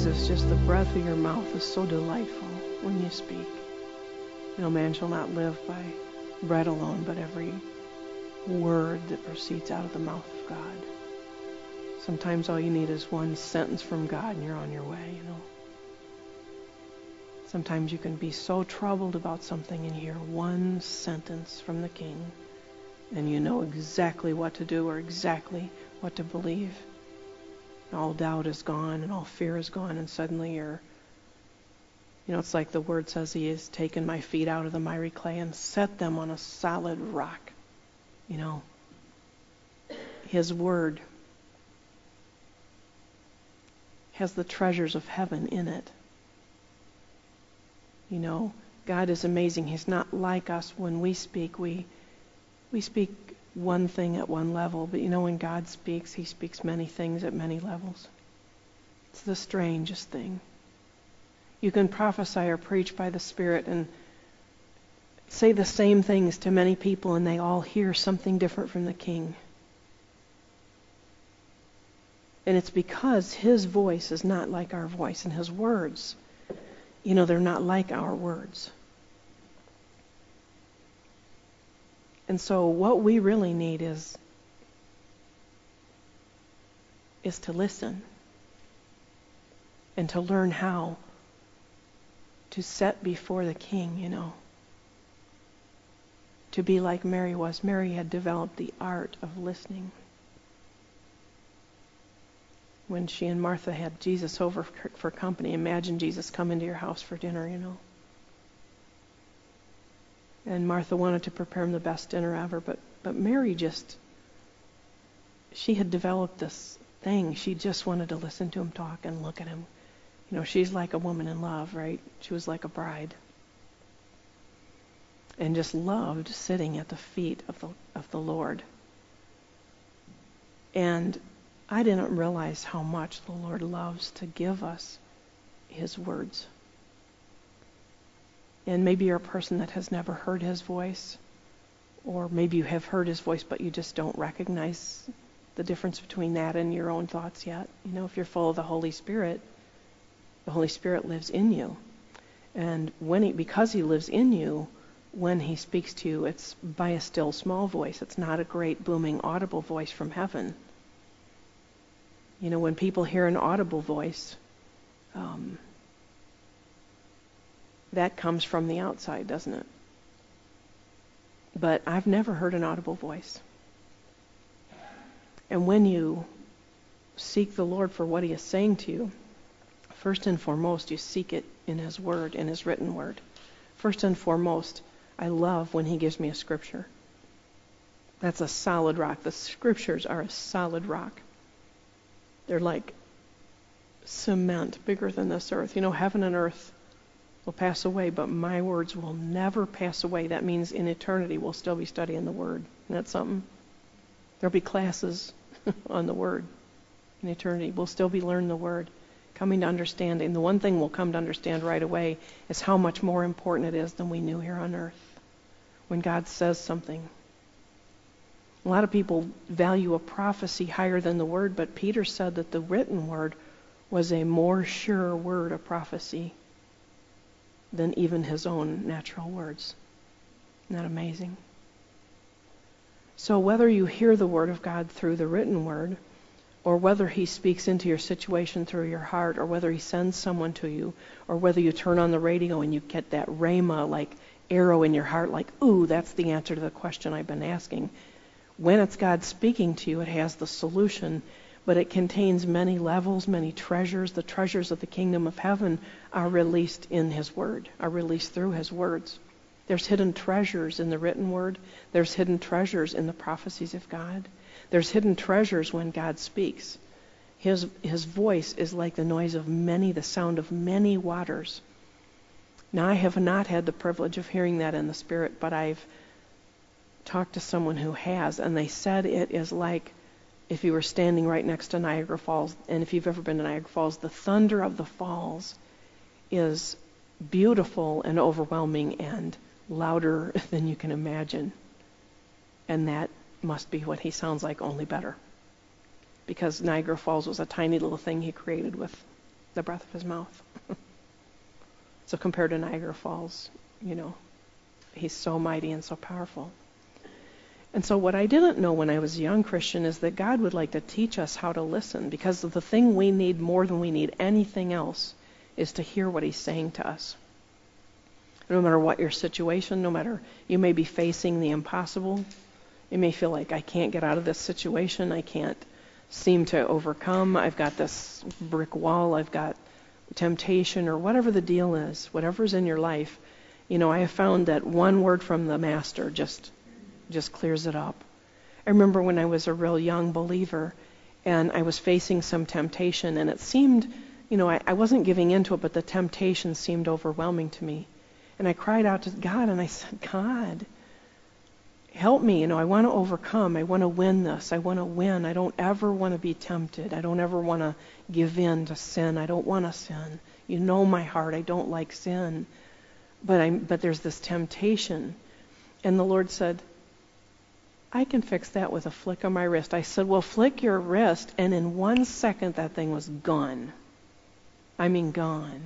Jesus, just the breath of your mouth is so delightful when you speak. Man shall not live by bread alone, but every word that proceeds out of the mouth of God. Sometimes all you need is one sentence from God and you're on your way, Sometimes you can be so troubled about something and hear one sentence from the King and you know exactly what to do or exactly what to believe. All doubt is gone and all fear is gone, and suddenly you're, it's like the Word says, He has taken my feet out of the miry clay and set them on a solid rock. His Word has the treasures of heaven in it. God is amazing. He's not like us. When we speak, we speak one thing at one level, but when God speaks, He speaks many things at many levels. It's the strangest thing. You can prophesy or preach by the Spirit and say the same things to many people, and they all hear something different from the King. And it's because His voice is not like our voice, and His words, they're not like our words. And so what we really need is to listen and to learn how to set before the King, to be like Mary was. Mary had developed the art of listening. When she and Martha had Jesus over for company, imagine Jesus come into your house for dinner, And Martha wanted to prepare him the best dinner ever, but Mary she had developed this thing. She just wanted to listen to him talk and look at him. She's like a woman in love, right? She was like a bride. And just loved sitting at the feet of the Lord. And I didn't realize how much the Lord loves to give us His words. And maybe you're a person that has never heard His voice, or maybe you have heard His voice, but you just don't recognize the difference between that and your own thoughts yet. If you're full of the Holy Spirit lives in you. And because He lives in you, when He speaks to you, it's by a still small voice. It's not a great booming audible voice from heaven. When people hear an audible voice, that comes from the outside, doesn't it? But I've never heard an audible voice. And when you seek the Lord for what He is saying to you, first and foremost, you seek it in His Word, in His written Word. First and foremost, I love when He gives me a scripture. That's a solid rock. The Scriptures are a solid rock. They're like cement, bigger than this earth. Heaven and earth will pass away, but my words will never pass away. That means in eternity we'll still be studying the Word. Isn't that something? There'll be classes on the Word in eternity. We'll still be learning the Word, coming to understand. And the one thing we'll come to understand right away is how much more important it is than we knew here on earth. When God says something. A lot of people value a prophecy higher than the Word, but Peter said that the written Word was a more sure word of prophecy than even his own natural words. Isn't that amazing? So whether you hear the Word of God through the written Word, or whether He speaks into your situation through your heart, or whether He sends someone to you, or whether you turn on the radio and you get that rhema, like arrow in your heart, like, ooh, that's the answer to the question I've been asking. When it's God speaking to you, it has the solution, but it contains many levels, many treasures. The treasures of the kingdom of heaven are released in His Word, are released through His words. There's hidden treasures in the written Word. There's hidden treasures in the prophecies of God. There's hidden treasures when God speaks. His voice is like the noise of many, the sound of many waters. Now, I have not had the privilege of hearing that in the Spirit, but I've talked to someone who has, and they said it is like if you were standing right next to Niagara Falls. And if you've ever been to Niagara Falls, the thunder of the falls is beautiful and overwhelming and louder than you can imagine. And that must be what He sounds like, only better. Because Niagara Falls was a tiny little thing He created with the breath of his mouth. So compared to Niagara Falls, he's so mighty and so powerful. And so what I didn't know when I was a young Christian is that God would like to teach us how to listen, because the thing we need more than we need anything else is to hear what he's saying to us. No matter what your situation, no matter, you may be facing the impossible. You may feel like, I can't get out of this situation. I can't seem to overcome. I've got this brick wall. I've got temptation, or whatever the deal is, whatever's in your life. I have found that one word from the Master just clears it up. I remember when I was a real young believer and I was facing some temptation, and it seemed, I wasn't giving into it, but the temptation seemed overwhelming to me. And I cried out to God and I said, God, help me. I want to overcome. I want to win this. I want to win. I don't ever want to be tempted. I don't ever want to give in to sin. I don't want to sin. You know my heart. I don't like sin. But there's this temptation. And the Lord said, I can fix that with a flick of my wrist. I said, well, flick your wrist, and in 1 second that thing was gone. I mean gone.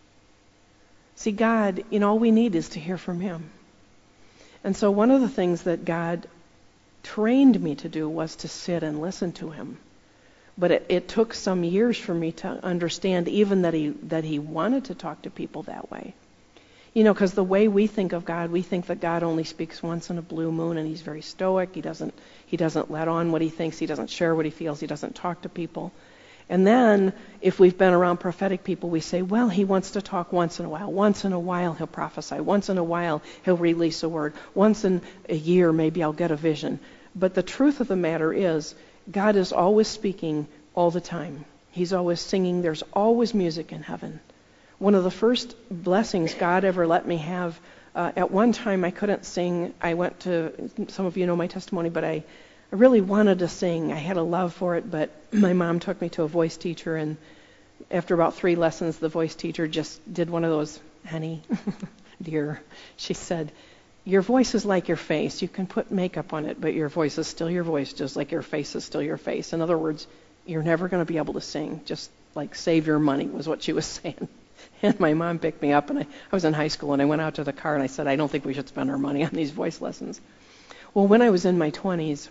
See, God, all we need is to hear from him. And so one of the things that God trained me to do was to sit and listen to him. But it took some years for me to understand even that he wanted to talk to people that way. Because the way we think of God, we think that God only speaks once in a blue moon, and he's very stoic. He doesn't let on what he thinks. He doesn't share what he feels. He doesn't talk to people. And then, if we've been around prophetic people, we say, well, he wants to talk once in a while. Once in a while, he'll prophesy. Once in a while, he'll release a word. Once in a year, maybe I'll get a vision. But the truth of the matter is, God is always speaking all the time. He's always singing. There's always music in heaven. One of the first blessings God ever let me have, at one time I couldn't sing. I went to, some of you know my testimony, but I really wanted to sing. I had a love for it, but my mom took me to a voice teacher, and after about 3 lessons, the voice teacher just did one of those, honey, dear, she said, your voice is like your face. You can put makeup on it, but your voice is still your voice, just like your face is still your face. In other words, you're never going to be able to sing. Just like save your money was what she was saying. And my mom picked me up, and I was in high school, and I went out to the car, and I said, I don't think we should spend our money on these voice lessons. Well, when I was in my 20s,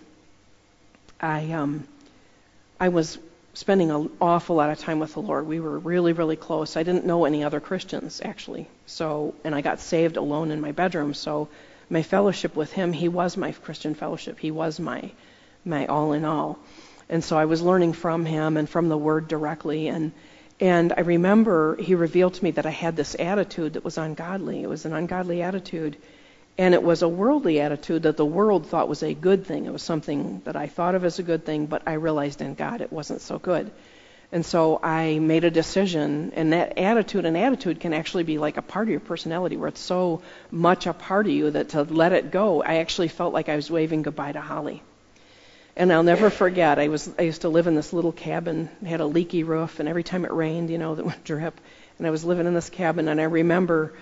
I was spending an awful lot of time with the Lord. We were really, really close. I didn't know any other Christians, actually. And I got saved alone in my bedroom. So my fellowship with him, he was my Christian fellowship. He was my all in all. And so I was learning from him and from the Word directly. And I remember he revealed to me that I had this attitude that was ungodly. It was an ungodly attitude. And it was a worldly attitude that the world thought was a good thing. It was something that I thought of as a good thing, but I realized in God it wasn't so good. And so I made a decision, and that attitude can actually be like a part of your personality, where it's so much a part of you that to let it go, I actually felt like I was waving goodbye to Holly. And I'll never forget, I used to live in this little cabin, it had a leaky roof, and every time it rained, that would drip. And I was living in this cabin, and I remember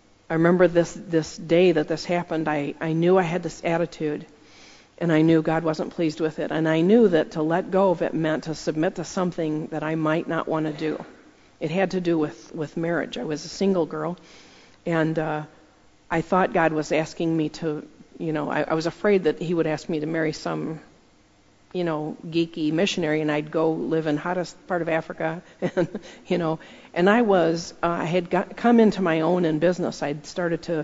this day that this happened. I knew I had this attitude, and I knew God wasn't pleased with it. And I knew that to let go of it meant to submit to something that I might not want to do. It had to do with marriage. I was a single girl, and I thought God was asking me to, I was afraid that he would ask me to marry some geeky missionary, and I'd go live in hottest part of Africa, and I had come into my own in business. I'd started to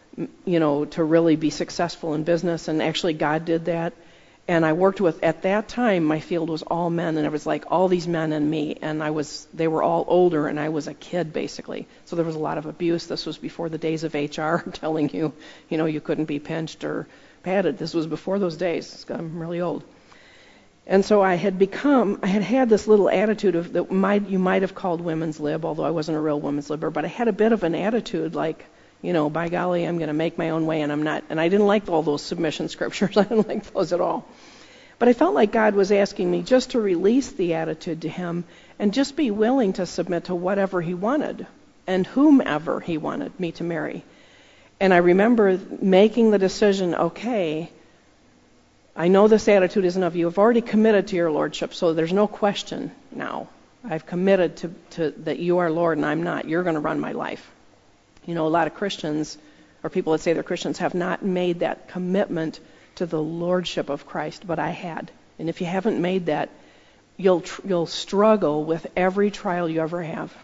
really be successful in business, and actually God did that. And I worked with, at that time, my field was all men, and it was like all these men and me, and they were all older, and I was a kid, basically. So there was a lot of abuse. This was before the days of HR telling you, you couldn't be pinched or patted. This was before those days. I'm really old. And so I had had this little attitude of that you might have called women's lib, although I wasn't a real women's libber, but I had a bit of an attitude like, by golly, I'm going to make my own way, and I'm not. And I didn't like all those submission scriptures. I didn't like those at all. But I felt like God was asking me just to release the attitude to him and just be willing to submit to whatever he wanted and whomever he wanted me to marry. And I remember making the decision, okay, I know this attitude isn't of you. I've already committed to your lordship, so there's no question now. I've committed to that you are Lord and I'm not. You're going to run my life. A lot of Christians, or people that say they're Christians, have not made that commitment to the lordship of Christ, but I had. And if you haven't made that, you'll struggle with every trial you ever have.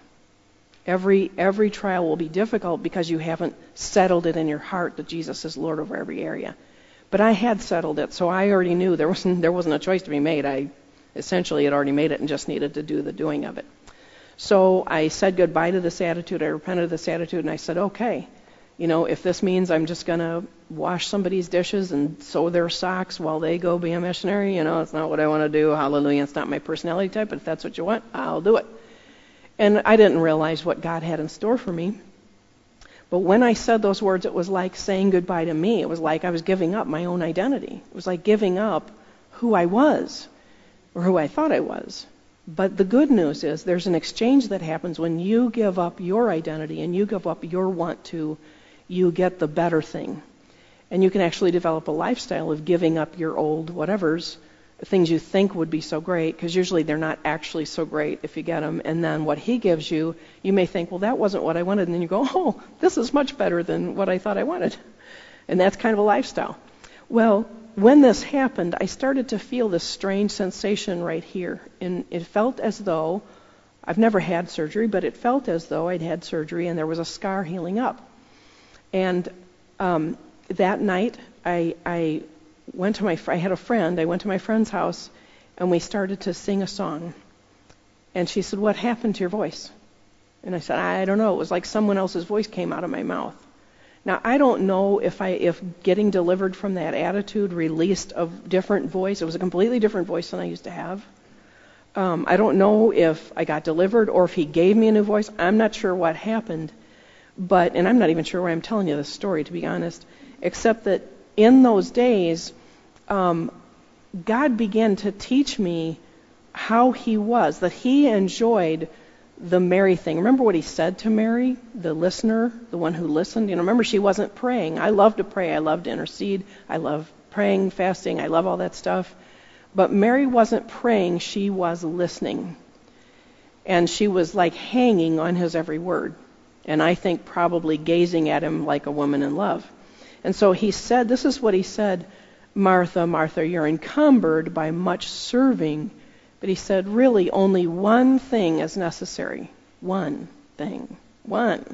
Every trial will be difficult because you haven't settled it in your heart that Jesus is Lord over every area. But I had settled it, so I already knew there wasn't a choice to be made. I essentially had already made it and just needed to do the doing of it. So I said goodbye to this attitude. I repented of this attitude, and I said, okay, if this means I'm just going to wash somebody's dishes and sew their socks while they go be a missionary, it's not what I want to do. Hallelujah. It's not my personality type, but if that's what you want, I'll do it. And I didn't realize what God had in store for me. But when I said those words, it was like saying goodbye to me. It was like I was giving up my own identity. It was like giving up who I was, or who I thought I was. But the good news is there's an exchange that happens when you give up your identity and you give up your want to, you get the better thing. And you can actually develop a lifestyle of giving up your old whatevers, things you think would be so great, because usually they're not actually so great if you get them. And then what he gives you, you may think, well, that wasn't what I wanted. And then you go, oh, this is much better than what I thought I wanted. And that's kind of a lifestyle. Well, when this happened, I started to feel this strange sensation right here. And it felt as though, I've never had surgery, but it felt as though I'd had surgery and there was a scar healing up. And that night, I went to I had a friend. I went to my friend's house, and we started to sing a song. And she said, what happened to your voice? And I said, I don't know. It was like someone else's voice came out of my mouth. Now, I don't know if getting delivered from that attitude released a different voice. It was a completely different voice than I used to have. I don't know if I got delivered or if he gave me a new voice. I'm not sure what happened. And I'm not even sure why I'm telling you this story, to be honest, except that in those days, God began to teach me how he was, that he enjoyed the Mary thing. Remember what he said to Mary, the listener, the one who listened? Remember she wasn't praying. I love to pray. I love to intercede. I love praying, fasting. I love all that stuff. But Mary wasn't praying. She was listening. And she was like hanging on his every word. And I think probably gazing at him like a woman in love. And so he said, this is what he said, Martha, Martha, you're encumbered by much serving. But he said, really, only one thing is necessary. One thing. One.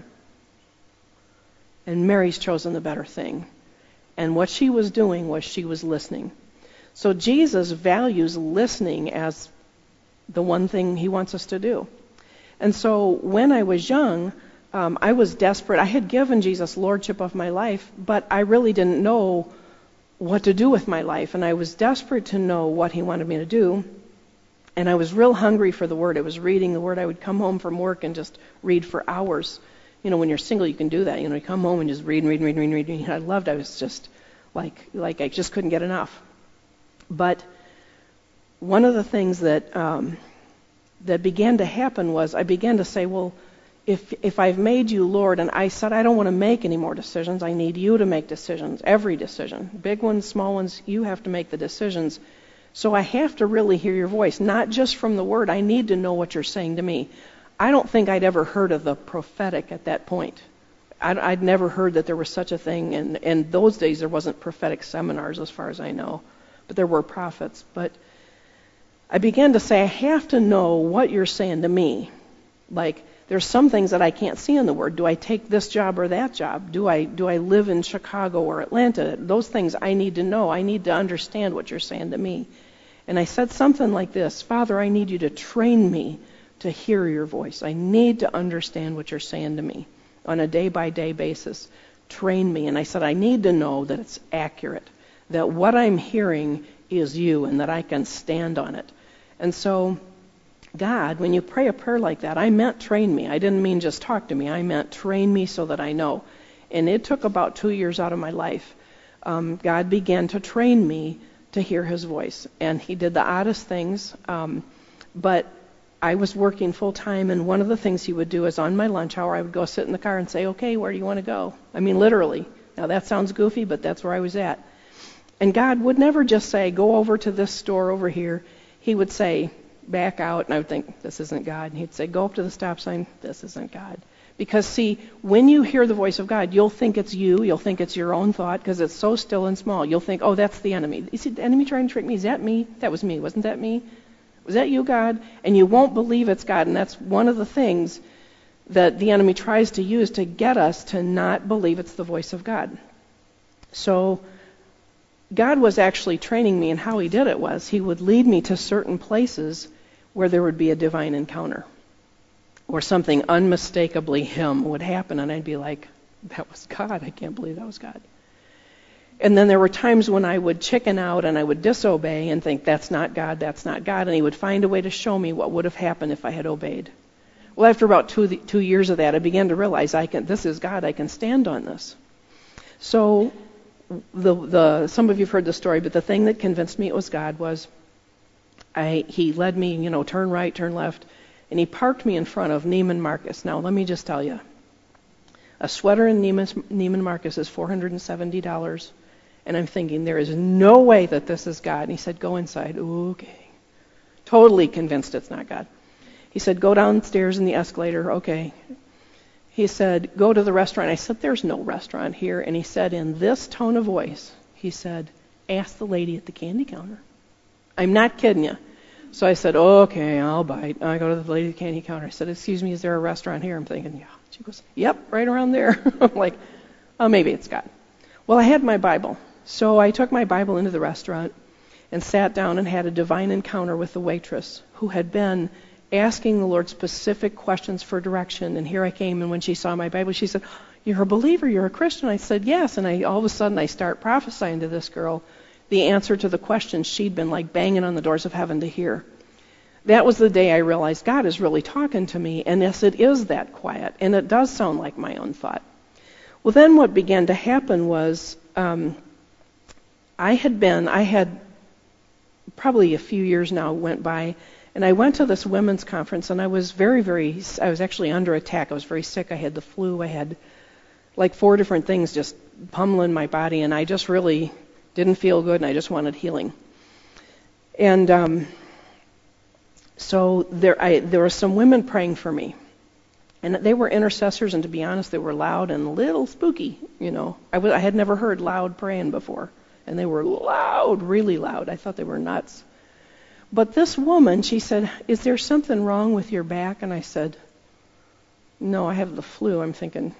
And Mary's chosen the better thing. And what she was doing was she was listening. So Jesus values listening as the one thing he wants us to do. And so when I was young, I was desperate. I had given Jesus lordship of my life, but I really didn't know what to do with my life. And I was desperate to know what he wanted me to do. And I was real hungry for the Word. I was reading the Word. I would come home from work and just read for hours. When you're single, you can do that. You come home and just read. I was just like I just couldn't get enough. But one of the things that began to happen was I began to say, well, if I've made you Lord, and I said I don't want to make any more decisions, I need you to make decisions, every decision. Big ones, small ones, you have to make the decisions. So I have to really hear your voice, not just from the Word. I need to know what you're saying to me. I don't think I'd ever heard of the prophetic at that point. I'd never heard that there was such a thing. And in those days, there wasn't prophetic seminars as far as I know. But there were prophets. But I began to say, I have to know what you're saying to me. Like, there's some things that I can't see in the Word. Do I take this job or that job? Do I live in Chicago or Atlanta? Those things I need to know. I need to understand what you're saying to me. And I said something like this, Father, I need you to train me to hear your voice. I need to understand what you're saying to me on a day-by-day basis. Train me. And I said, I need to know that it's accurate, that what I'm hearing is you and that I can stand on it. And so, God, when you pray a prayer like that, I meant train me. I didn't mean just talk to me. I meant train me so that I know. And it took about 2 years out of my life. God began to train me to hear his voice. And he did the oddest things. But I was working full time, and one of the things he would do is on my lunch hour, I would go sit in the car and say, okay, where do you want to go? I mean, literally. Now, that sounds goofy, but that's where I was at. And God would never just say, go over to this store over here. He would say, back out, and I would think, this isn't God. And he'd say, go up to the stop sign, this isn't God. Because, see, when you hear the voice of God, you'll think it's you, you'll think it's your own thought, because it's so still and small. You'll think, oh, that's the enemy. Is the enemy trying to trick me? Is that me? That was me. Wasn't that me? Was that you, God? And you won't believe it's God. And that's one of the things that the enemy tries to use to get us to not believe it's the voice of God. So God was actually training me, and how he did it was he would lead me to certain places where there would be a divine encounter, or something unmistakably him would happen, and I'd be like, that was God. I can't believe that was God. And then there were times when I would chicken out and I would disobey and think, that's not God, and he would find a way to show me what would have happened if I had obeyed. Well, after about 2 years of that, I began to realize this is God, I can stand on this. So some of you have heard the story, but the thing that convinced me it was God was he led me, turn right, turn left, and he parked me in front of Neiman Marcus. Now, let me just tell you, a sweater in Neiman Marcus is $470, and I'm thinking, there is no way that this is God. And he said, go inside. Okay. Totally convinced it's not God. He said, go downstairs in the escalator. Okay. He said, go to the restaurant. I said, there's no restaurant here. And he said, in this tone of voice, he said, ask the lady at the candy counter. I'm not kidding you. So I said, okay, I'll bite. I go to the lady at the candy counter. I said, excuse me, is there a restaurant here? I'm thinking, yeah. She goes, yep, right around there. I'm like, oh, maybe it's God. Well, I had my Bible. So I took my Bible into the restaurant and sat down and had a divine encounter with the waitress who had been asking the Lord specific questions for direction. And here I came, and when she saw my Bible, she said, you're a believer, you're a Christian. I said, yes. And all of a sudden I start prophesying to this girl the answer to the questions she'd been like banging on the doors of heaven to hear. That was the day I realized God is really talking to me, and yes, it is that quiet, and it does sound like my own thought. Well, then what began to happen was I had probably a few years now went by, and I went to this women's conference, and I was I was actually under attack. I was very sick. I had the flu. I had like 4 different things just pummeling my body, and I just really didn't feel good, and I just wanted healing. And so there were some women praying for me, and they were intercessors, and to be honest, they were loud and a little spooky. I had never heard loud praying before, and they were loud, really loud. I thought they were nuts. But this woman, she said, is there something wrong with your back? And I said, no, I have the flu. I'm thinking,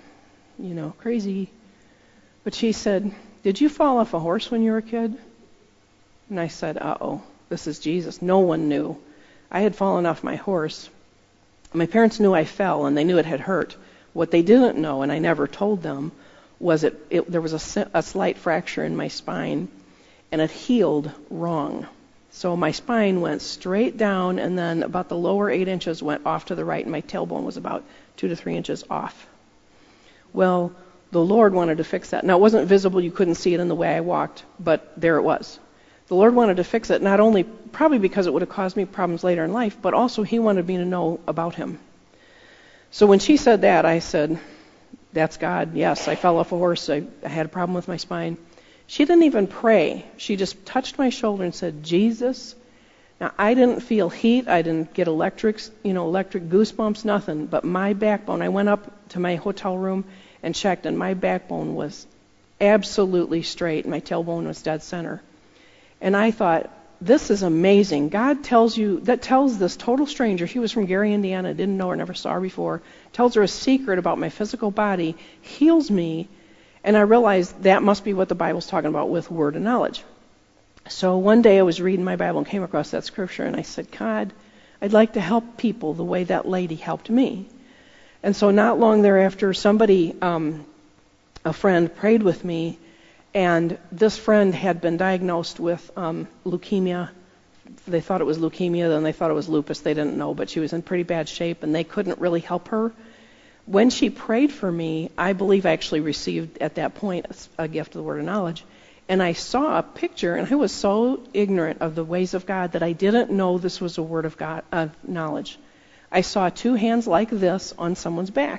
crazy. But she said, did you fall off a horse when you were a kid? And I said, uh-oh, this is Jesus. No one knew. I had fallen off my horse. My parents knew I fell, and they knew it had hurt. What they didn't know, and I never told them, was there was a slight fracture in my spine, and it healed wrong. So my spine went straight down, and then about the lower 8 inches went off to the right, and my tailbone was about 2 to 3 inches off. Well, the Lord wanted to fix that. Now, it wasn't visible. You couldn't see it in the way I walked, but there it was. The Lord wanted to fix it, not only probably because it would have caused me problems later in life, but also he wanted me to know about him. So when she said that, I said, that's God. Yes, I fell off a horse. I had a problem with my spine. She didn't even pray. She just touched my shoulder and said, Jesus. Now, I didn't feel heat. I didn't get electric goosebumps, nothing. But my backbone, I went up to my hotel room and checked, and my backbone was absolutely straight. My tailbone was dead center. And I thought, this is amazing. God tells this total stranger, she was from Gary, Indiana, didn't know her, never saw her before, tells her a secret about my physical body, heals me, and I realized that must be what the Bible's talking about with word of knowledge. So one day I was reading my Bible and came across that scripture, and I said, God, I'd like to help people the way that lady helped me. And so not long thereafter, somebody, a friend, prayed with me. And this friend had been diagnosed with leukemia. They thought it was leukemia, then they thought it was lupus. They didn't know, but she was in pretty bad shape, and they couldn't really help her. When she prayed for me, I believe I actually received at that point a gift of the word of knowledge. And I saw a picture, and I was so ignorant of the ways of God that I didn't know this was a word of God knowledge. I saw 2 hands like this on someone's back.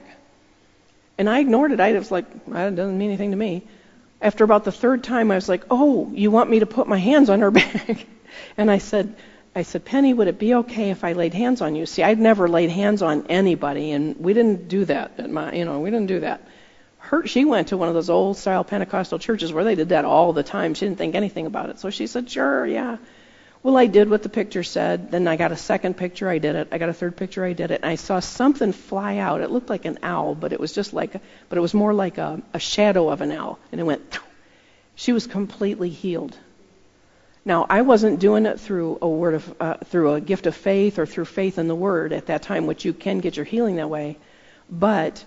And I ignored it. I was like, that doesn't mean anything to me. After about the 3rd time, I was like, oh, you want me to put my hands on her back? And I said, I said, Penny, would it be okay if I laid hands on you? See, I'd never laid hands on anybody, and we didn't do that we didn't do that. She went to one of those old-style Pentecostal churches where they did that all the time. She didn't think anything about it. So she said, sure, yeah. Well, I did what the picture said. Then I got a second picture, I did it. I got a third picture, I did it. And I saw something fly out. It looked like an owl, but it was but it was more like a shadow of an owl. And it went, phew. She was completely healed. Now, I wasn't doing it through through a gift of faith or through faith in the Word at that time, which you can get your healing that way. But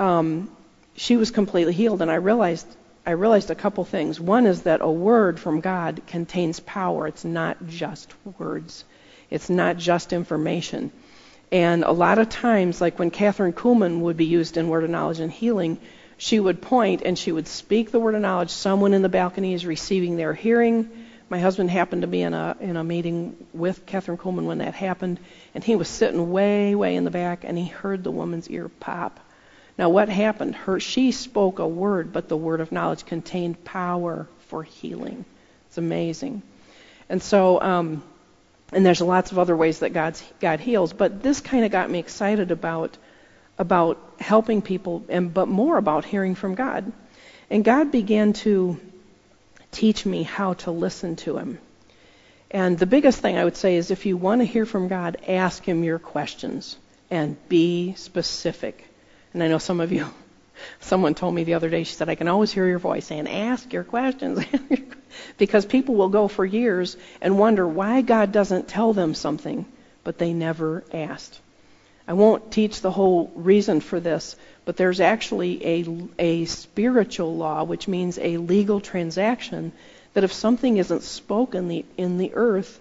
she was completely healed, and I realized a couple things. One is that a word from God contains power. It's not just words. It's not just information. And a lot of times, like when Catherine Kuhlman would be used in Word of Knowledge and Healing, she would point and she would speak the word of knowledge. Someone in the balcony is receiving their hearing. My husband happened to be in a meeting with Catherine Kuhlman when that happened, and he was sitting way, way in the back, and he heard the woman's ear pop. Now, what happened? She spoke a word, but the word of knowledge contained power for healing. It's amazing. And so, and there's lots of other ways that God heals, but this kind of got me excited about helping people, but more about hearing from God. And God began to teach me how to listen to Him. And the biggest thing I would say is if you want to hear from God, ask Him your questions and be specific. And I know someone told me the other day, she said, I can always hear your voice saying, ask your questions. Because people will go for years and wonder why God doesn't tell them something, but they never asked. I won't teach the whole reason for this, but there's actually a spiritual law, which means a legal transaction, that if something isn't spoken in the earth,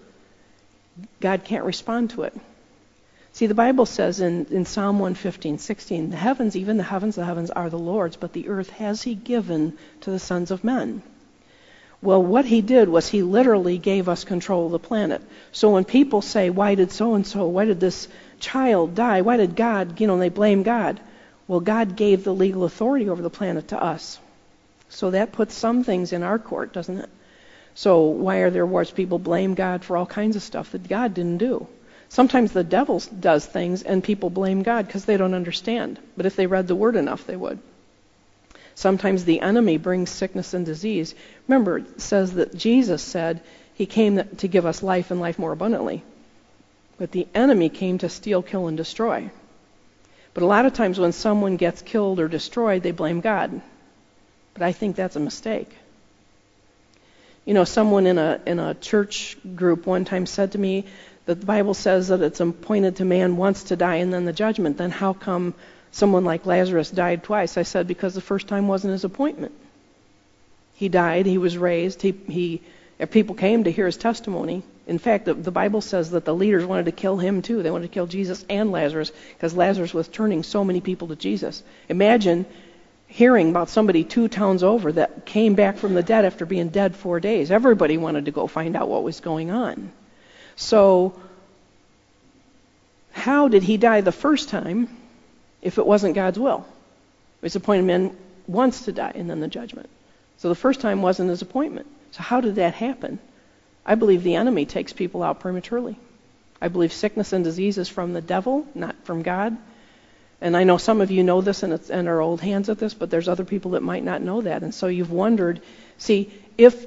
God can't respond to it. See, the Bible says in Psalm 115:16, the heavens, even the heavens are the Lord's, but the earth has He given to the sons of men. Well, what He did was He literally gave us control of the planet. So when people say, why did so-and-so, why did this child die, why did God, they blame God. Well, God gave the legal authority over the planet to us. So that puts some things in our court, doesn't it? So why are there wars? People blame God for all kinds of stuff that God didn't do. Sometimes the devil does things and people blame God because they don't understand. But if they read the Word enough, they would. Sometimes the enemy brings sickness and disease. Remember, it says that Jesus said He came to give us life and life more abundantly. But the enemy came to steal, kill, and destroy. But a lot of times when someone gets killed or destroyed, they blame God. But I think that's a mistake. Someone in a church group one time said to me that the Bible says that it's appointed to man once to die and then the judgment. Then how come someone like Lazarus died twice? I said, because the first time wasn't his appointment. He died, he was raised, people came to hear his testimony. In fact, the Bible says that the leaders wanted to kill him too. They wanted to kill Jesus and Lazarus because Lazarus was turning so many people to Jesus. Imagine hearing about somebody 2 towns over that came back from the dead after being dead 4 days. Everybody wanted to go find out what was going on. So, how did he die the first time if it wasn't God's will? It was appointed men once to die and then the judgment. So the first time wasn't his appointment. So how did that happen? I believe the enemy takes people out prematurely. I believe sickness and disease is from the devil, not from God. And I know some of you know this and are old hands at this, but there's other people that might not know that. And so you've wondered, see, if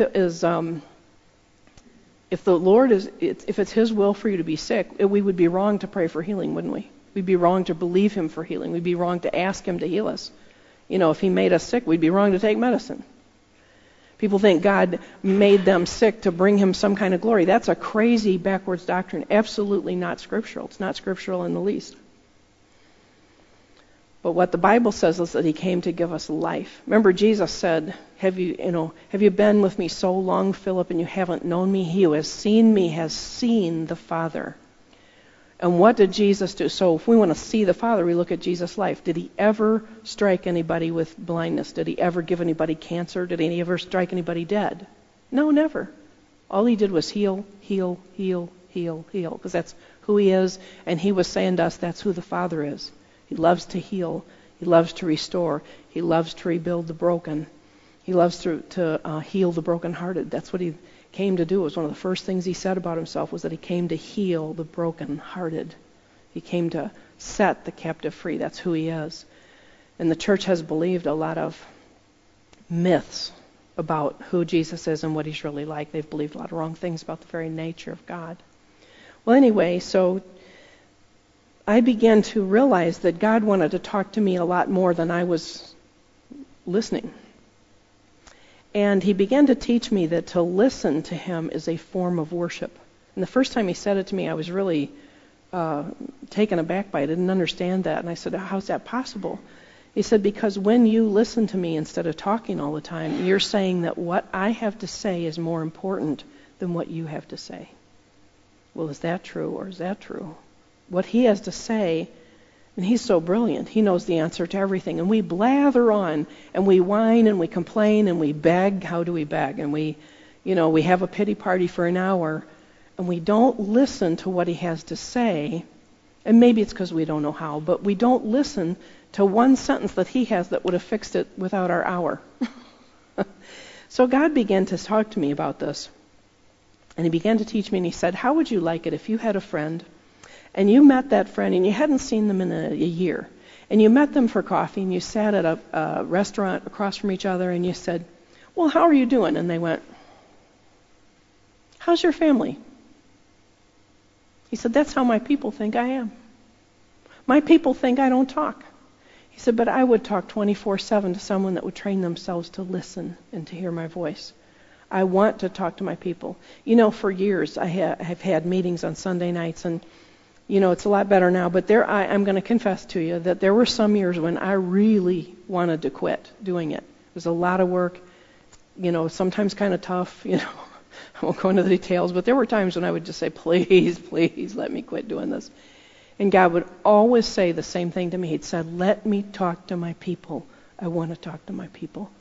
the Lord if it's His will for you to be sick, we would be wrong to pray for healing, wouldn't we? We'd be wrong to believe Him for healing. We'd be wrong to ask Him to heal us. If He made us sick, we'd be wrong to take medicine. People think God made them sick to bring Him some kind of glory. That's a crazy backwards doctrine. Absolutely not scriptural. It's not scriptural in the least. But what the Bible says is that He came to give us life. Remember, Jesus said, have you been with me so long, Philip, and you haven't known me? He who has seen me has seen the Father. And what did Jesus do? So if we want to see the Father, we look at Jesus' life. Did He ever strike anybody with blindness? Did He ever give anybody cancer? Did He ever strike anybody dead? No, never. All He did was heal, heal, heal, heal, heal, because that's who He is, and He was saying to us that's who the Father is. He loves to heal. He loves to restore. He loves to rebuild the broken. He loves to heal the brokenhearted. That's what came to do, it was one of the first things he said about himself, was that he came to heal the brokenhearted. He came to set the captive free. That's who he is. And the church has believed a lot of myths about who Jesus is and what he's really like. They've believed a lot of wrong things about the very nature of God. Well, anyway, so I began to realize that God wanted to talk to me a lot more than I was listening. And he began to teach me that to listen to him is a form of worship. And the first time he said it to me, I was really taken aback by it. I didn't understand that. And I said, how's that possible? He said, because when you listen to me instead of talking all the time, you're saying that what I have to say is more important than what you have to say. Well, is that true or is that true? What he has to say, and he's so brilliant, he knows the answer to everything. And we blather on, and we whine, and we complain, and we beg. How do we beg? And we have a pity party for an hour, and we don't listen to what he has to say. And maybe it's because we don't know how, but we don't listen to one sentence that he has that would have fixed it without our hour. So God began to talk to me about this. And he began to teach me, and he said, how would you like it if you had a friend, and you met that friend, and you hadn't seen them in a year, and you met them for coffee, and you sat at a restaurant across from each other, and you said, well, how are you doing? And they went, how's your family? He said, that's how my people think I am. My people think I don't talk. He said, but I would talk 24/7 to someone that would train themselves to listen and to hear my voice. I want to talk to my people. For years I have had meetings on Sunday nights, and it's a lot better now, but I'm going to confess to you that there were some years when I really wanted to quit doing it. It was a lot of work, sometimes kind of tough, I won't go into the details, but there were times when I would just say, please, please, let me quit doing this. And God would always say the same thing to me. He'd said, let me talk to my people. I want to talk to my people.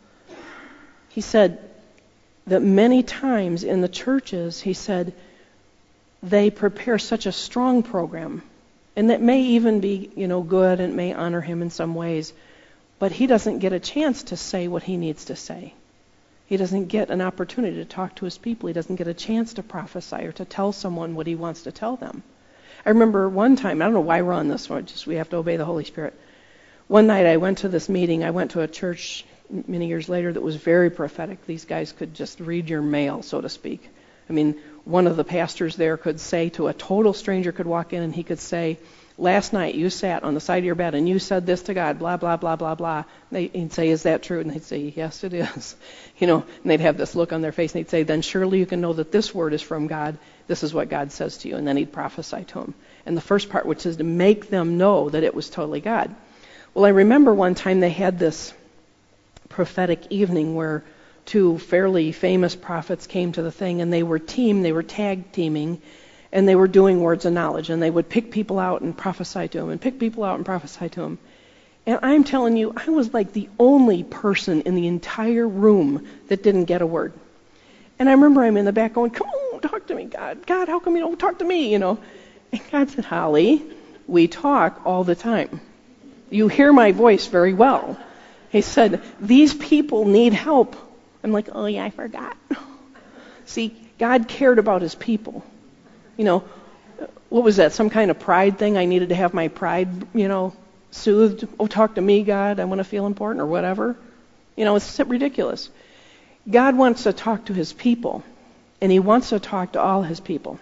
He said that many times in the churches, he said, they prepare such a strong program, and that may even be, good and may honor him in some ways, but he doesn't get a chance to say what he needs to say. He doesn't get an opportunity to talk to his people. He doesn't get a chance to prophesy or to tell someone what he wants to tell them. I remember one time, I don't know why we're on this one, just we have to obey the Holy Spirit. One night I went to this meeting. I went to a church many years later that was very prophetic. These guys could just read your mail, so to speak. I mean, one of the pastors there could say to a total stranger, could walk in and he could say, last night you sat on the side of your bed and you said this to God, blah, blah, blah, blah, blah. He'd say, is that true? And they'd say, yes, it is. And they'd have this look on their face, and he'd say, then surely you can know that this word is from God. This is what God says to you. And then he'd prophesy to them. And the first part, which is to make them know that it was totally God. Well, I remember one time they had this prophetic evening where two fairly famous prophets came to the thing, and they were tag teaming, and they were doing words of knowledge, and they would pick people out and prophesy to them, and pick people out and prophesy to them. And I'm telling you, I was like the only person in the entire room that didn't get a word. And I remember I'm in the back going, come on, talk to me, God. God, how come you don't talk to me, And God said, Holly, we talk all the time. You hear my voice very well. He said, these people need help. I'm like, oh yeah, I forgot. See, God cared about his people. What was that? Some kind of pride thing? I needed to have my pride, soothed. Oh, talk to me, God. I want to feel important or whatever. It's ridiculous. God wants to talk to his people, and he wants to talk to all his people.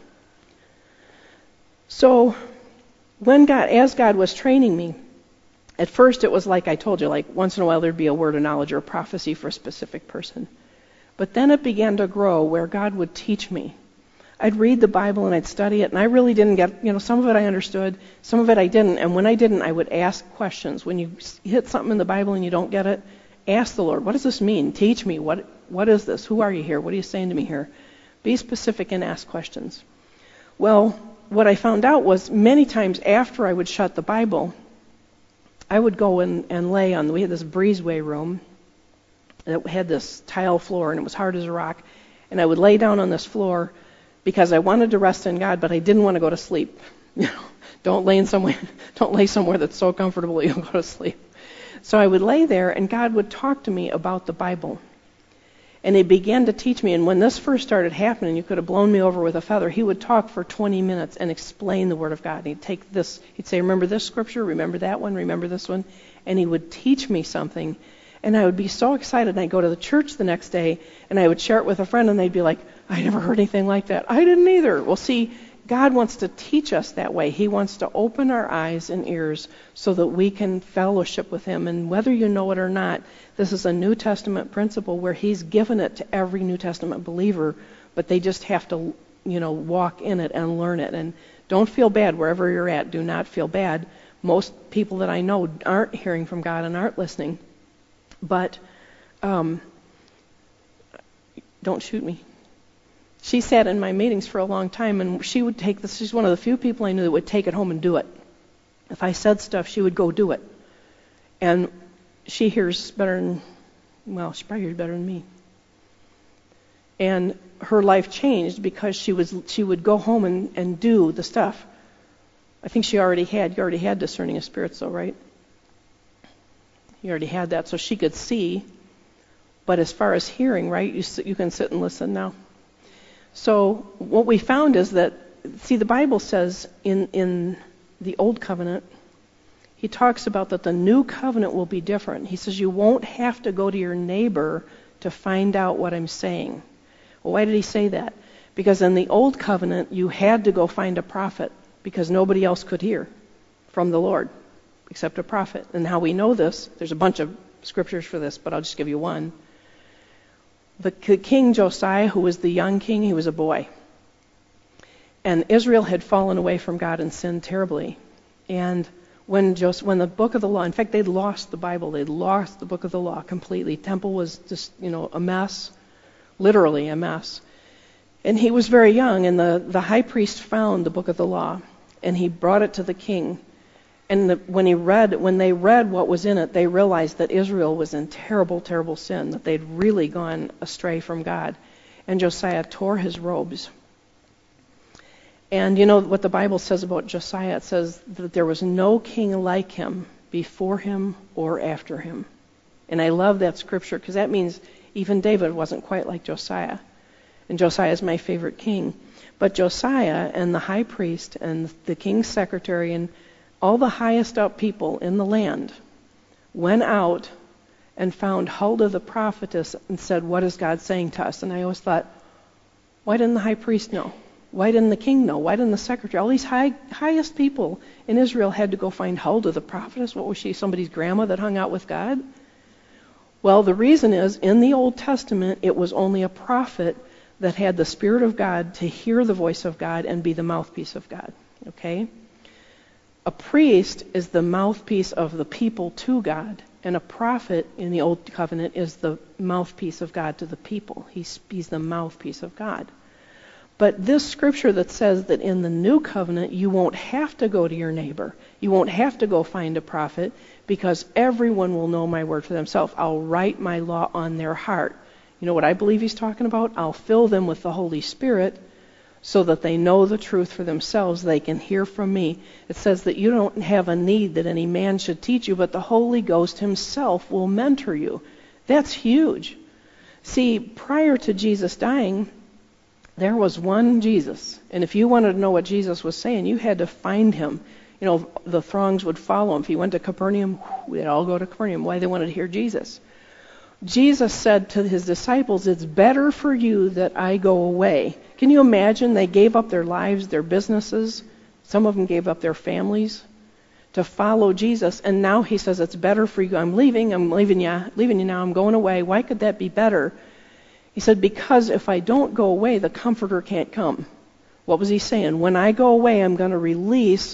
So as God was training me, at first it was like I told you, like once in a while there'd be a word of knowledge or a prophecy for a specific person. But then it began to grow where God would teach me. I'd read the Bible and I'd study it, and I really didn't get, some of it I understood, some of it I didn't. And when I didn't, I would ask questions. When you hit something in the Bible and you don't get it, ask the Lord, what does this mean? Teach me. What is this? Who are you here? What are you saying to me here? Be specific and ask questions. Well, what I found out was many times after I would shut the Bible, I would go and lay on, we had this breezeway room that had this tile floor, and it was hard as a rock. And I would lay down on this floor because I wanted to rest in God, but I didn't want to go to sleep. Don't lay somewhere that's so comfortable you'll go to sleep. So I would lay there, and God would talk to me about the Bible. And he began to teach me. And when this first started happening, you could have blown me over with a feather. He would talk for 20 minutes and explain the Word of God. He'd take this, he'd say, remember this scripture, remember that one, remember this one. And he would teach me something. And I would be so excited. And I'd go to the church the next day, and I would share it with a friend, and they'd be like, I never heard anything like that. I didn't either. Well, see, God wants to teach us that way. He wants to open our eyes and ears so that we can fellowship with Him. And whether you know it or not, this is a New Testament principle where He's given it to every New Testament believer, but they just have to, walk in it and learn it. And don't feel bad wherever you're at. Do not feel bad. Most people that I know aren't hearing from God and aren't listening. But don't shoot me. She sat in my meetings for a long time, and she would take this. She's one of the few people I knew that would take it home and do it. If I said stuff, she would go do it. And she hears better than, she probably hears better than me. And her life changed because she would go home and do the stuff. I think you already had discerning of spirits, though, right? You already had that, so she could see. But as far as hearing, right, you can sit and listen now. So what we found is that, the Bible says in the Old Covenant, He talks about that the new covenant will be different. He says you won't have to go to your neighbor to find out what I'm saying. Well, why did He say that? Because in the Old Covenant, you had to go find a prophet because nobody else could hear from the Lord except a prophet. And how we know this, there's a bunch of scriptures for this, but I'll just give you one. The king Josiah, who was the young king, he was a boy. And Israel had fallen away from God and sinned terribly. And when the book of the law, in fact, they'd lost the Bible. They'd lost the book of the law completely. Temple was just, a mess, literally a mess. And he was very young, and the high priest found the book of the law, and he brought it to the king. And when they read what was in it, they realized that Israel was in terrible, terrible sin, that they'd really gone astray from God. And Josiah tore his robes. And you know what the Bible says about Josiah? It says that there was no king like him before him or after him. And I love that scripture because that means even David wasn't quite like Josiah. And Josiah is my favorite king. But Josiah and the high priest and the king's secretary and all the highest up people in the land went out and found Huldah the prophetess and said, what is God saying to us? And I always thought, why didn't the high priest know? Why didn't the king know? Why didn't the secretary? All these highest people in Israel had to go find Huldah the prophetess. What was she, somebody's grandma that hung out with God? Well, the reason is, in the Old Testament, it was only a prophet that had the Spirit of God to hear the voice of God and be the mouthpiece of God. Okay? A priest is the mouthpiece of the people to God, and a prophet in the Old Covenant is the mouthpiece of God to the people. He's the mouthpiece of God. But this scripture that says that in the New Covenant you won't have to go to your neighbor, you won't have to go find a prophet, because everyone will know my word for themselves. I'll write my law on their heart. You know what I believe he's talking about? I'll fill them with the Holy Spirit so that they know the truth for themselves. They can hear from me. It says that you don't have a need that any man should teach you, but the Holy Ghost himself will mentor you. That's huge. See, prior to Jesus dying, there was one Jesus. And if you wanted to know what Jesus was saying, you had to find him. You know, the throngs would follow him. If he went to Capernaum, they'd all go to Capernaum. Why? They wanted to hear Jesus. Jesus said to his disciples, it's better for you that I go away. Can you imagine? They gave up their lives, their businesses. Some of them gave up their families to follow Jesus. And now he says, it's better for you. I'm leaving you now. I'm going away. Why could that be better? He said, because if I don't go away, the Comforter can't come. What was he saying? When I go away, I'm going to release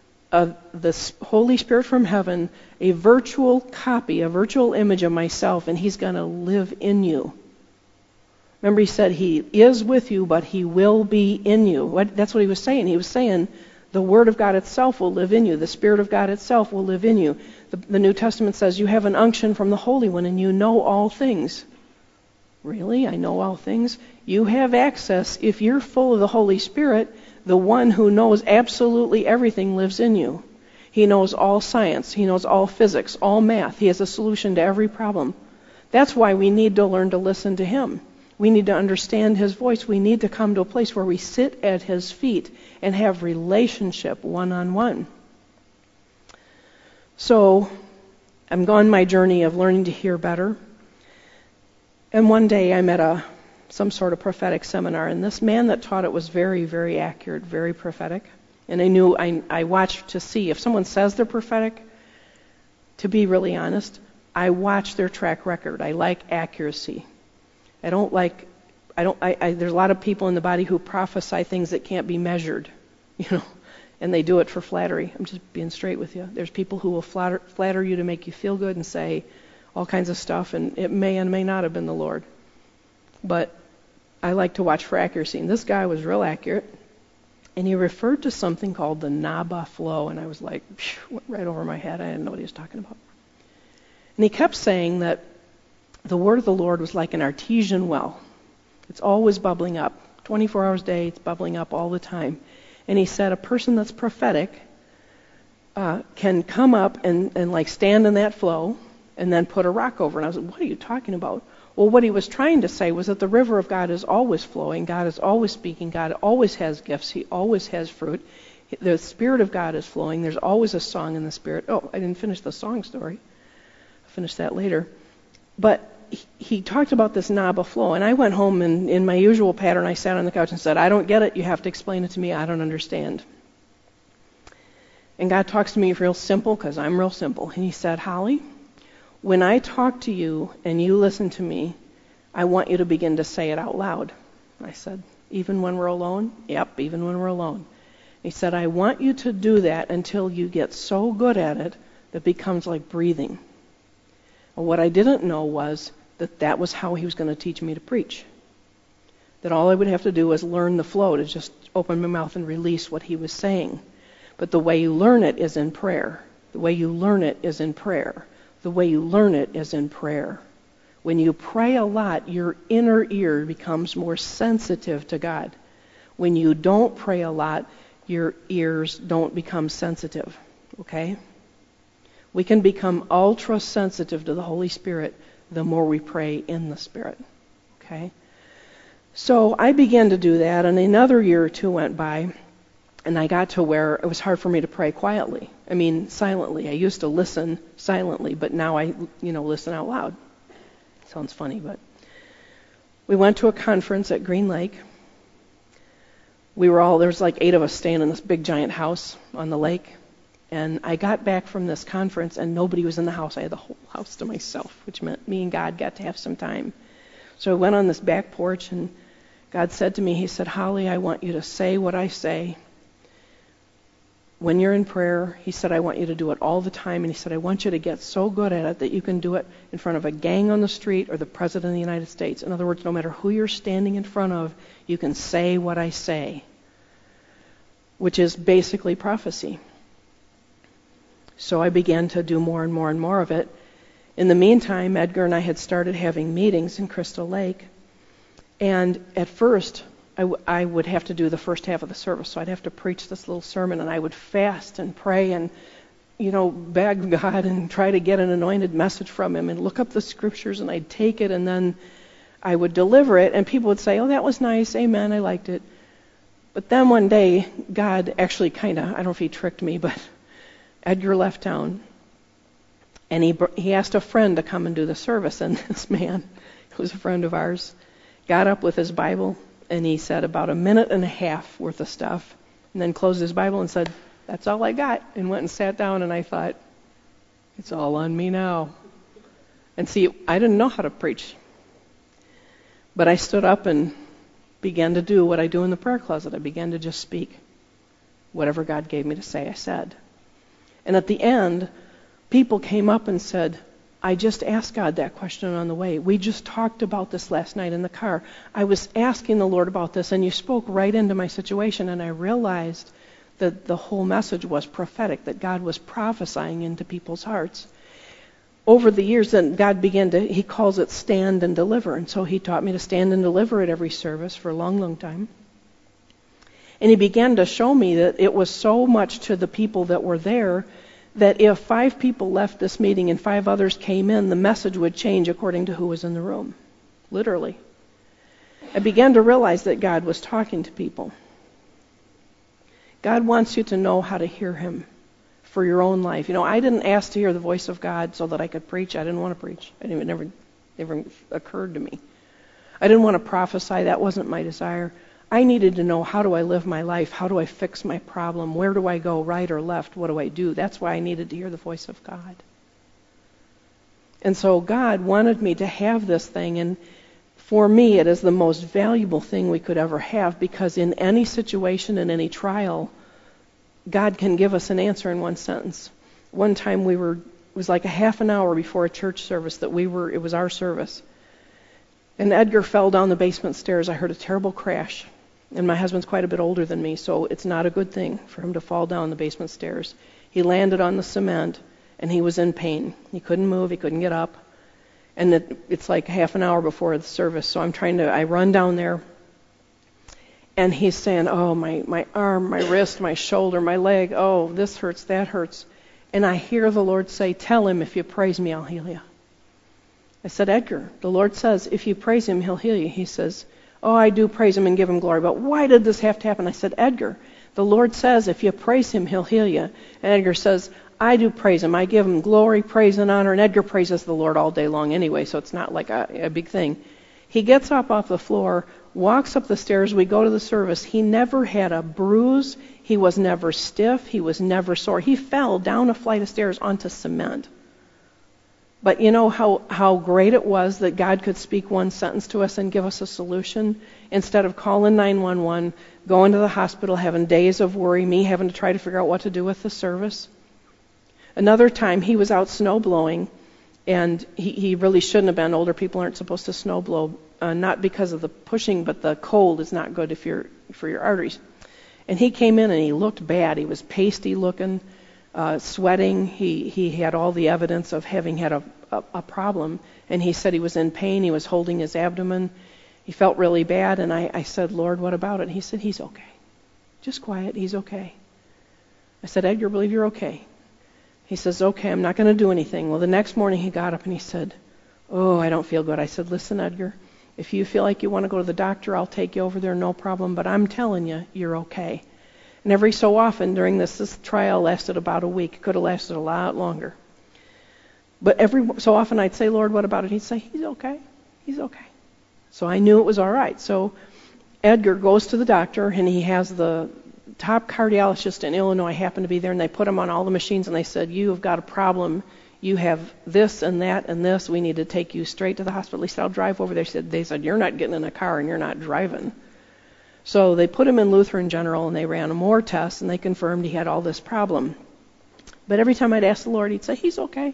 the Holy Spirit from heaven, a virtual copy, a virtual image of myself, and he's going to live in you. Remember, he said he is with you, but he will be in you. That's what he was saying. He was saying the Word of God itself will live in you. The Spirit of God itself will live in you. The New Testament says you have an unction from the Holy One, and you know all things. Really? I know all things? You have access. If you're full of the Holy Spirit, the one who knows absolutely everything lives in you. He knows all science. He knows all physics, all math. He has a solution to every problem. That's why we need to learn to listen to Him. We need to understand His voice. We need to come to a place where we sit at His feet and have relationship one-on-one. So I'm on my journey of learning to hear better. And one day I'm at some sort of prophetic seminar, and this man that taught it was very, very accurate, very prophetic. And I watch to see if someone says they're prophetic, to be really honest, I watch their track record. I like accuracy. There's a lot of people in the body who prophesy things that can't be measured, and they do it for flattery. I'm just being straight with you. There's people who will flatter you to make you feel good and say all kinds of stuff, and it may and may not have been the Lord. But I like to watch for accuracy, and this guy was real accurate, and he referred to something called the Naba flow, and I was like, went right over my head. I didn't know what he was talking about. And he kept saying that the word of the Lord was like an artesian well. It's always bubbling up. 24 hours a day, it's bubbling up all the time. And he said a person that's prophetic can come up and like stand in that flow and then put a rock over. And I was like, what are you talking about? Well, what he was trying to say was that the river of God is always flowing. God is always speaking. God always has gifts. He always has fruit. The Spirit of God is flowing. There's always a song in the Spirit. Oh, I didn't finish the song story. I'll finish that later. But he talked about this Naba flow, and I went home, and in my usual pattern, I sat on the couch and said, I don't get it. You have to explain it to me. I don't understand. And God talks to me real simple, because I'm real simple. And he said, Holly, when I talk to you and you listen to me, I want you to begin to say it out loud. I said, even when we're alone? Yep, even when we're alone. He said, I want you to do that until you get so good at it that it becomes like breathing. And what I didn't know was that was how he was going to teach me to preach. That all I would have to do was learn the flow, to just open my mouth and release what he was saying. But the way you learn it is in prayer. The way you learn it is in prayer. The way you learn it is in prayer. When you pray a lot, your inner ear becomes more sensitive to God. When you don't pray a lot, your ears don't become sensitive. Okay? We can become ultra sensitive to the Holy Spirit the more we pray in the Spirit. Okay? So I began to do that, and another year or two went by, and I got to where it was hard for me to pray quietly. I mean, silently. I used to listen silently, but now I, listen out loud. Sounds funny, but we went to a conference at Green Lake. There was like 8 of us staying in this big giant house on the lake. And I got back from this conference, and nobody was in the house. I had the whole house to myself, which meant me and God got to have some time. So I went on this back porch, and God said to me, he said, Holly, I want you to say what I say. When you're in prayer, he said, I want you to do it all the time. And he said, I want you to get so good at it that you can do it in front of a gang on the street or the President of the United States. In other words, no matter who you're standing in front of, you can say what I say, which is basically prophecy. So I began to do more and more and more of it. In the meantime, Edgar and I had started having meetings in Crystal Lake. And at first, I would have to do the first half of the service. So I'd have to preach this little sermon, and I would fast and pray and, beg God and try to get an anointed message from him and look up the scriptures, and I'd take it, and then I would deliver it, and people would say, oh, that was nice, amen, I liked it. But then one day, God actually I don't know if he tricked me, but Edgar left town, and he asked a friend to come and do the service, and this man, who was a friend of ours, got up with his Bible, and he said about a minute and a half worth of stuff, and then closed his Bible and said, that's all I got, and went and sat down, and I thought, it's all on me now. And see, I didn't know how to preach, but I stood up and began to do what I do in the prayer closet. I began to just speak. Whatever God gave me to say, I said. And at the end, people came up and said, I just asked God that question on the way. We just talked about this last night in the car. I was asking the Lord about this, and you spoke right into my situation, and I realized that the whole message was prophetic, that God was prophesying into people's hearts. Over the years, then God he calls it stand and deliver, and so he taught me to stand and deliver at every service for a long, long time. And he began to show me that it was so much to the people that were there that if 5 people left this meeting and 5 others came in, the message would change according to who was in the room. Literally. I began to realize that God was talking to people. God wants you to know how to hear Him for your own life. I didn't ask to hear the voice of God so that I could preach. I didn't want to preach. It never occurred to me. I didn't want to prophesy. That wasn't my desire. I needed to know, how do I live my life? How do I fix my problem? Where do I go, right or left? What do I do? That's why I needed to hear the voice of God. And so God wanted me to have this thing, and for me it is the most valuable thing we could ever have, because in any situation, in any trial, God can give us an answer in one sentence. One time it was like a half an hour before a church service it was our service. And Edgar fell down the basement stairs. I heard a terrible crash. And my husband's quite a bit older than me, so it's not a good thing for him to fall down the basement stairs. He landed on the cement, and he was in pain. He couldn't move. He couldn't get up. And it's like half an hour before the service, so I run down there. And he's saying, oh, my arm, my wrist, my shoulder, my leg, oh, this hurts, that hurts. And I hear the Lord say, tell him, if you praise me, I'll heal you. I said, Edgar, the Lord says, if you praise him, he'll heal you. He says, oh, I do praise him and give him glory, but why did this have to happen? I said, Edgar, the Lord says, if you praise him, he'll heal you. And Edgar says, I do praise him. I give him glory, praise, and honor. And Edgar praises the Lord all day long anyway, so it's not like a big thing. He gets up off the floor, walks up the stairs. We go to the service. He never had a bruise. He was never stiff. He was never sore. He fell down a flight of stairs onto cement. But you know how great it was that God could speak one sentence to us and give us a solution? Instead of calling 911, going to the hospital, having days of worry, me having to try to figure out what to do with the service. Another time, he was out snow blowing, and he really shouldn't have been. Older people aren't supposed to snow blow, not because of the pushing, but the cold is not good for your arteries. And he came in and he looked bad. He was pasty looking, sweating. He had all the evidence of having had a problem. And he said he was in pain. He was holding his abdomen. He felt really bad. And I said, Lord, what about it? And he said, he's okay. Just quiet. He's okay. I said, Edgar, I believe you're okay. He says, okay, I'm not going to do anything. Well, the next morning he got up and he said, oh, I don't feel good. I said, listen, Edgar, if you feel like you want to go to the doctor, I'll take you over there, no problem. But I'm telling you, you're okay. And every so often during this trial lasted about a week. It could have lasted a lot longer. But every so often I'd say, Lord, what about it? He'd say, he's okay. He's okay. So I knew it was all right. So Edgar goes to the doctor, and he has the top cardiologist in Illinois happened to be there, and they put him on all the machines, and they said, you have got a problem. You have this and that and this. We need to take you straight to the hospital. He said, I'll drive over there. They said, you're not getting in a car and you're not driving. So they put him in Lutheran General, and they ran more tests, and they confirmed he had all this problem. But every time I'd ask the Lord, he'd say, he's okay.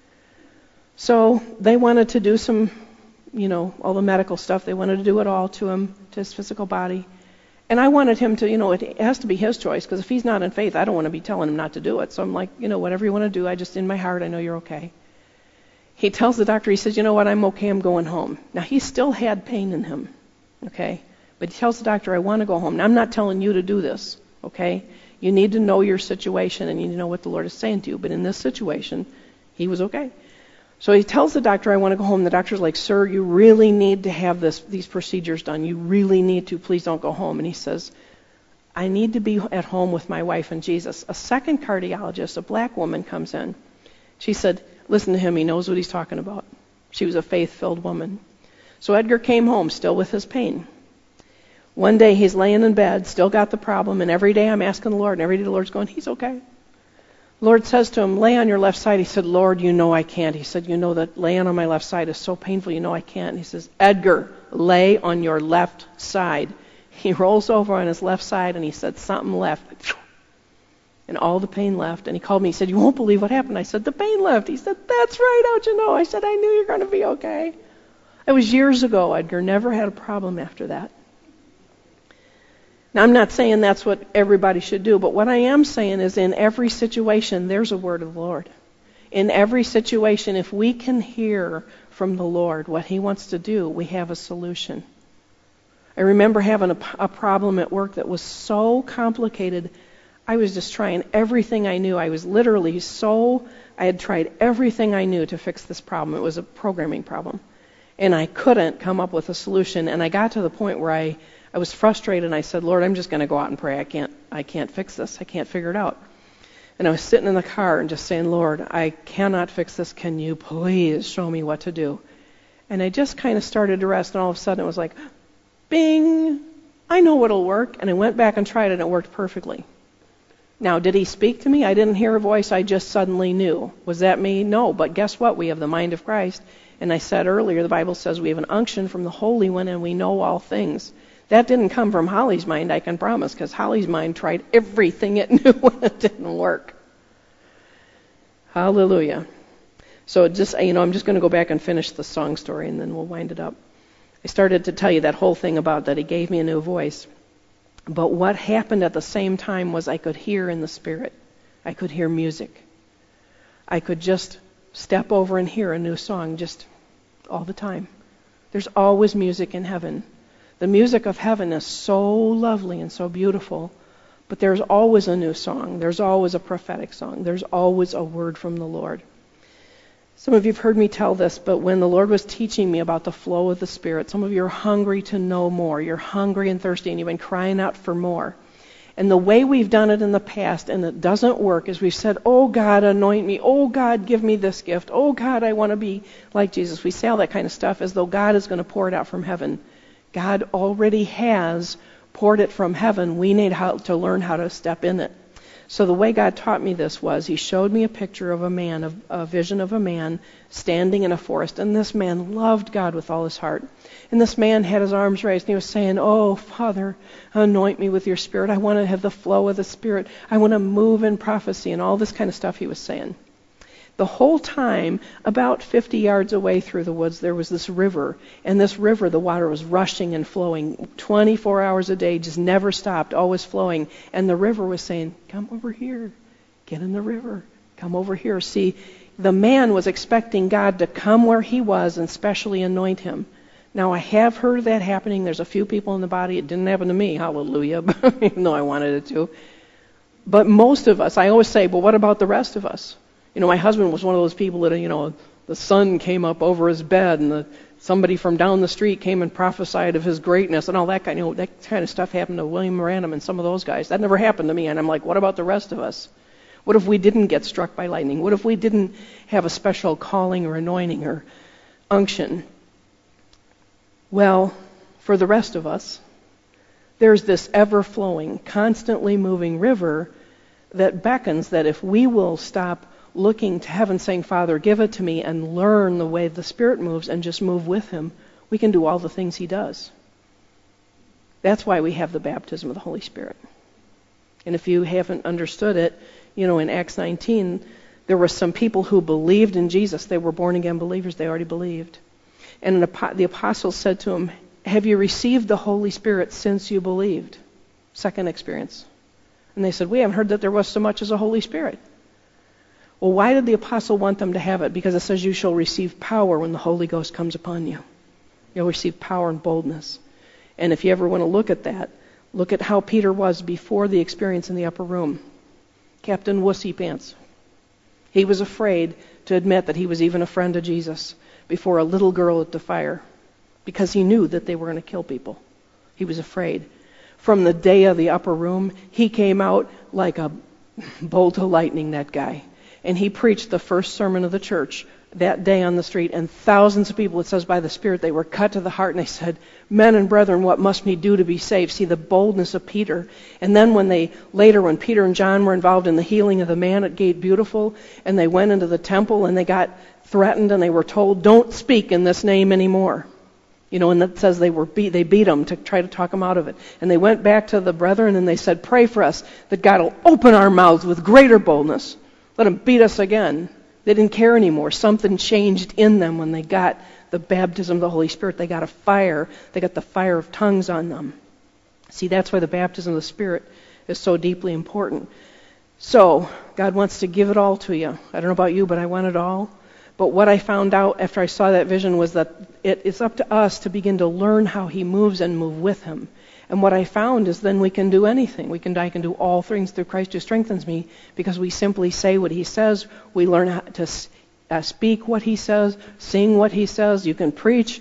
So they wanted to do some, all the medical stuff. They wanted to do it all to him, to his physical body. And I wanted him to, it has to be his choice, because if he's not in faith, I don't want to be telling him not to do it. So I'm like, whatever you want to do, I just, in my heart, I know you're okay. He tells the doctor, he says, you know what, I'm okay, I'm going home. Now, he still had pain in him, okay? But he tells the doctor, I want to go home. Now, I'm not telling you to do this, okay? You need to know your situation, and you need to know what the Lord is saying to you. But in this situation, he was okay. So he tells the doctor, I want to go home. The doctor's like, sir, you really need to have these procedures done. You really need to. Please don't go home. And he says, I need to be at home with my wife and Jesus. A second cardiologist, a black woman, comes in. She said, listen to him. He knows what he's talking about. She was a faith-filled woman. So Edgar came home, still with his pain. One day he's laying in bed, still got the problem, and every day I'm asking the Lord, and every day the Lord's going, he's okay. The Lord says to him, lay on your left side. He said, Lord, you know I can't. He said, you know that laying on my left side is so painful, you know I can't. And he says, Edgar, lay on your left side. He rolls over on his left side, and he said, something left. And all the pain left. And he called me. He said, you won't believe what happened. I said, the pain left. He said, that's right, how'd you know? I said, I knew you were going to be okay. It was years ago. Edgar never had a problem after that. Now, I'm not saying that's what everybody should do, but what I am saying is in every situation, there's a word of the Lord. In every situation, if we can hear from the Lord what he wants to do, we have a solution. I remember having a problem at work that was so complicated, I was just trying everything I knew. I had tried everything I knew to fix this problem. It was a programming problem. And I couldn't come up with a solution. And I got to the point where I was frustrated, and I said, Lord, I'm just going to go out and pray. I can't fix this. I can't figure it out. And I was sitting in the car and just saying, Lord, I cannot fix this. Can you please show me what to do? And I just kind of started to rest, and all of a sudden it was like, bing, I know what'll work. And I went back and tried it, and it worked perfectly. Now, did he speak to me? I didn't hear a voice. I just suddenly knew. Was that me? No. But guess what? We have the mind of Christ. And I said earlier, the Bible says we have an unction from the Holy One, and we know all things. That didn't come from Holly's mind, I can promise, because Holly's mind tried everything it knew and it didn't work. Hallelujah. So I'm just going to go back and finish the song story, and then we'll wind it up. I started to tell you that whole thing about that he gave me a new voice. But what happened at the same time was I could hear in the Spirit. I could hear music. I could just step over and hear a new song just all the time. There's always music in heaven. The music of heaven is so lovely and so beautiful, but there's always a new song. There's always a prophetic song. There's always a word from the Lord. Some of you have heard me tell this, but when the Lord was teaching me about the flow of the Spirit, some of you are hungry to know more. You're hungry and thirsty, and you've been crying out for more. And the way we've done it in the past, and it doesn't work, is we've said, oh, God, anoint me. Oh, God, give me this gift. Oh, God, I want to be like Jesus. We say all that kind of stuff as though God is going to pour it out from heaven. God already has poured it from heaven. We need to learn how to step in it. So the way God taught me this was he showed me a picture of a man, a vision of a man standing in a forest. And this man loved God with all his heart. And this man had his arms raised and he was saying, oh, Father, anoint me with your Spirit. I want to have the flow of the Spirit. I want to move in prophecy and all this kind of stuff he was saying. The whole time, about 50 yards away through the woods, there was this river. And this river, the water was rushing and flowing 24 hours a day, just never stopped, always flowing. And the river was saying, come over here. Get in the river. Come over here. See, the man was expecting God to come where he was and specially anoint him. Now, I have heard of that happening. There's a few people in the body. It didn't happen to me, hallelujah, even though I wanted it to. But most of us, I always say, but what about the rest of us? You know, my husband was one of those people that, the sun came up over his bed and somebody from down the street came and prophesied of his greatness and all that kind. That kind of stuff happened to William Random and some of those guys. That never happened to me. And I'm like, what about the rest of us? What if we didn't get struck by lightning? What if we didn't have a special calling or anointing or unction? Well, for the rest of us, there's this ever-flowing, constantly moving river that beckons that if we will stop looking to heaven saying, Father, give it to me, and learn the way the Spirit moves and just move with him, we can do all the things he does. That's why we have the baptism of the Holy Spirit. And if you haven't understood it, in Acts 19, there were some people who believed in Jesus. They were born-again believers. They already believed. And the apostles said to him, have you received the Holy Spirit since you believed? Second experience. And they said, we haven't heard that there was so much as a Holy Spirit. Well, why did the apostle want them to have it? Because it says you shall receive power when the Holy Ghost comes upon you. You'll receive power and boldness. And if you ever want to look at that, look at how Peter was before the experience in the upper room. Captain Wussy Pants. He was afraid to admit that he was even a friend of Jesus before a little girl at the fire because he knew that they were going to kill people. He was afraid. From the day of the upper room, he came out like a bolt of lightning, that guy. And he preached the first sermon of the church that day on the street, and thousands of people, it says by the Spirit, they were cut to the heart, and they said, men and brethren, what must we do to be saved? See the boldness of Peter. And then when Peter and John were involved in the healing of the man at Gate Beautiful, and they went into the temple, and they got threatened, and they were told, don't speak in this name anymore. And that says they beat them to try to talk them out of it. And they went back to the brethren, and they said, pray for us that God will open our mouths with greater boldness. Let them beat us again. They didn't care anymore. Something changed in them when they got the baptism of the Holy Spirit. They got a fire. They got the fire of tongues on them. See, that's why the baptism of the Spirit is so deeply important. So, God wants to give it all to you. I don't know about you, but I want it all. But what I found out after I saw that vision was that it's up to us to begin to learn how he moves and move with him. And what I found is then we can do anything. I can do all things through Christ who strengthens me, because we simply say what he says. We learn how to speak what he says, sing what he says. You can preach.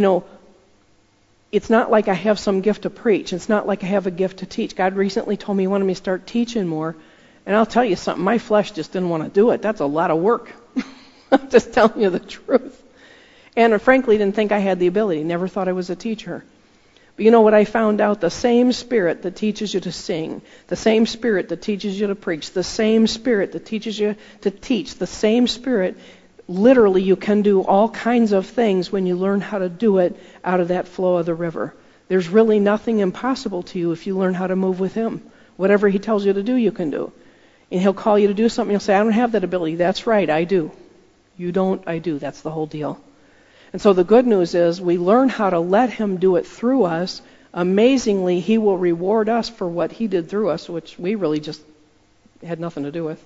It's not like I have some gift to preach. It's not like I have a gift to teach. God recently told me he wanted me to start teaching more. And I'll tell you something, my flesh just didn't want to do it. That's a lot of work. I'm just telling you the truth. And I frankly didn't think I had the ability. Never thought I was a teacher. But you know what I found out? The same Spirit that teaches you to sing, the same Spirit that teaches you to preach, the same Spirit that teaches you to teach, the same Spirit, literally you can do all kinds of things when you learn how to do it out of that flow of the river. There's really nothing impossible to you if you learn how to move with him. Whatever he tells you to do, you can do. And he'll call you to do something, you'll say, I don't have that ability. That's right, I do. You don't, I do. That's the whole deal. And so the good news is we learn how to let him do it through us. Amazingly, he will reward us for what he did through us, which we really just had nothing to do with.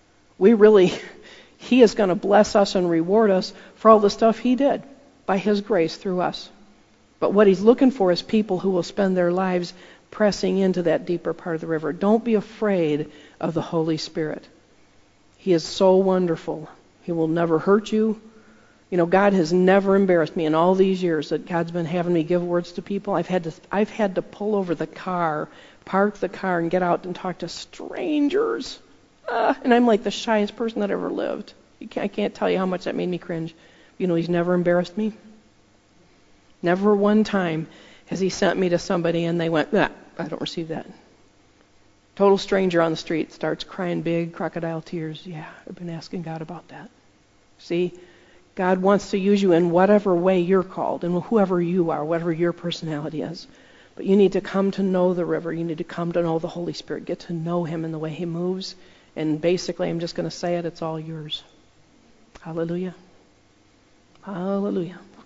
He is going to bless us and reward us for all the stuff he did by his grace through us. But what he's looking for is people who will spend their lives pressing into that deeper part of the river. Don't be afraid of the Holy Spirit. He is so wonderful. He will never hurt you. God has never embarrassed me in all these years that God's been having me give words to people. I've had to pull over the car, park the car, and get out and talk to strangers. And I'm like the shyest person that ever lived. I can't tell you how much that made me cringe. He's never embarrassed me. Never one time has he sent me to somebody and they went, I don't receive that. Total stranger on the street starts crying big crocodile tears. Yeah, I've been asking God about that. See, God wants to use you in whatever way you're called and whoever you are, whatever your personality is. But you need to come to know the river. You need to come to know the Holy Spirit. Get to know him in the way he moves. And basically, I'm just going to say it, it's all yours. Hallelujah. Hallelujah.